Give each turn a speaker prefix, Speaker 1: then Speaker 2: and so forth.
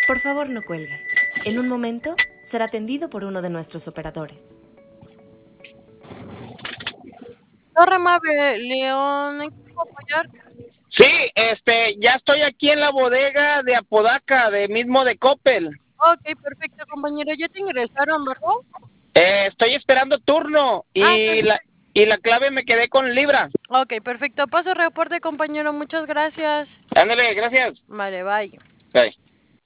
Speaker 1: Por favor, no cuelgue. En un momento será atendido por uno de nuestros operadores.
Speaker 2: Torre amable, León, ¿en qué puedo apoyar?
Speaker 3: Sí, ya estoy aquí en la bodega de Apodaca, de mismo de Coppel.
Speaker 2: Ok, perfecto, compañero. Ya te ingresaron, ¿verdad?
Speaker 3: Estoy esperando turno
Speaker 2: Perfecto.
Speaker 3: y la clave me quedé con Libra.
Speaker 2: Ok, perfecto. Paso reporte, compañero. Muchas gracias.
Speaker 3: Ándale, gracias.
Speaker 2: Vale, bye.
Speaker 3: Bye.